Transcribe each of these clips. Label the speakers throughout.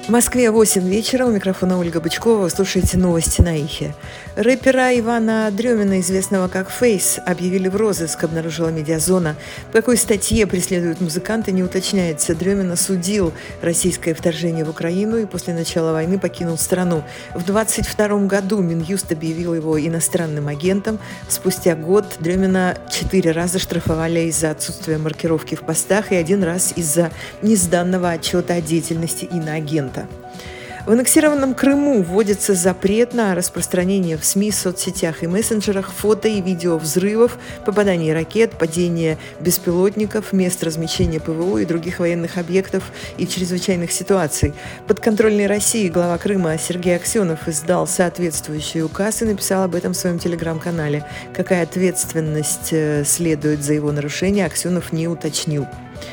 Speaker 1: В Москве 8 вечера. У микрофона Ольга Бычкова. Вы слушаете новости на Ихе. Рэпера Ивана Дрёмина, известного как Фейс, объявили в розыск, обнаружила Медиазона. По какой статье преследуют музыканта, не уточняется. Дрёмин осудил российское вторжение в Украину и после начала войны покинул страну. В 2022 году Минюст объявил его иностранным агентом. Спустя год Дрёмина 4 раза штрафовали из-за отсутствия маркировки в постах и 1 раз из-за несданного отчета о деятельности иноагента. В аннексированном Крыму вводится запрет на распространение в СМИ, соцсетях и мессенджерах фото и видео взрывов, попаданий ракет, падения беспилотников, мест размещения ПВО и других военных объектов и чрезвычайных ситуаций. Подконтрольный России глава Крыма Сергей Аксенов издал соответствующий указ и написал об этом в своем телеграм-канале. Какая ответственность следует за его нарушение, Аксенов не уточнил.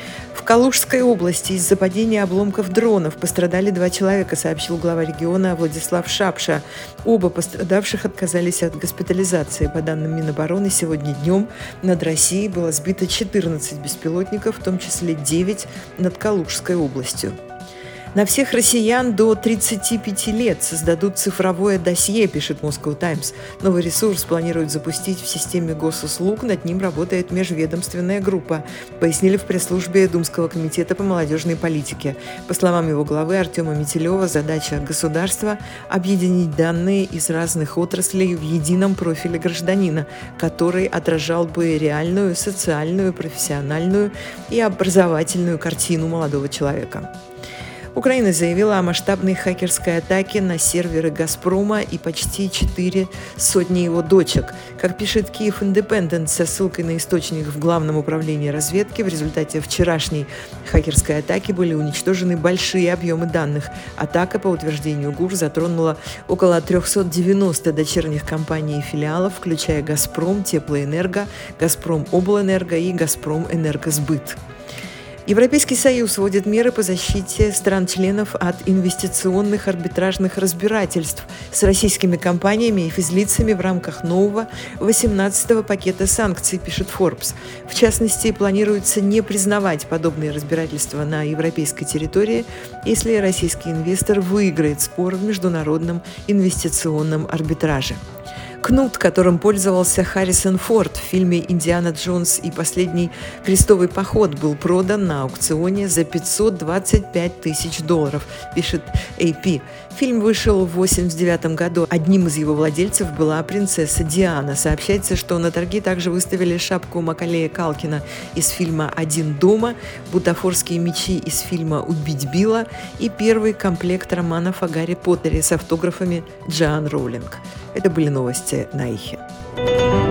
Speaker 1: В Калужской области из-за падения обломков дронов пострадали 2 человека, сообщил глава региона Владислав Шапша. Оба пострадавших отказались от госпитализации. По данным Минобороны, сегодня днем над Россией было сбито 14 беспилотников, в том числе 9 над Калужской областью. На всех россиян до 35 лет создадут цифровое досье, пишет Moscow Times. Новый ресурс планируют запустить в системе госуслуг, над ним работает межведомственная группа, пояснили в пресс-службе Думского комитета по молодежной политике. По словам его главы Артема Метелева, задача государства – объединить данные из разных отраслей в едином профиле гражданина, который отражал бы реальную, социальную, профессиональную и образовательную картину молодого человека. Украина заявила о масштабной хакерской атаке на серверы «Газпрома» и почти 400 его дочек. Как пишет Kyiv Independent со ссылкой на источник в Главном управлении разведки, в результате вчерашней хакерской атаки были уничтожены большие объемы данных. Атака, по утверждению ГУР, затронула около 390 дочерних компаний и филиалов, включая «Газпром», «Теплоэнерго», «Газпром Облэнерго» и «Газпром Энергосбыт». Европейский Союз вводит меры по защите стран-членов от инвестиционных арбитражных разбирательств с российскими компаниями и физлицами в рамках нового 18-го пакета санкций, пишет Forbes. В частности, планируется не признавать подобные разбирательства на европейской территории, если российский инвестор выиграет спор в международном инвестиционном арбитраже. Кнут, которым пользовался Харрисон Форд в фильме «Индиана Джонс и последний крестовый поход», был продан на аукционе за $525 тысяч, пишет AP. Фильм вышел в 1989 году. Одним из его владельцев была принцесса Диана. Сообщается, что на торги также выставили шапку Макалея Калкина из фильма «Один дома», бутафорские мечи из фильма «Убить Билла» и первый комплект романов о Гарри Поттере с автографами Джоан Роулинг. Это были новости на Ихе.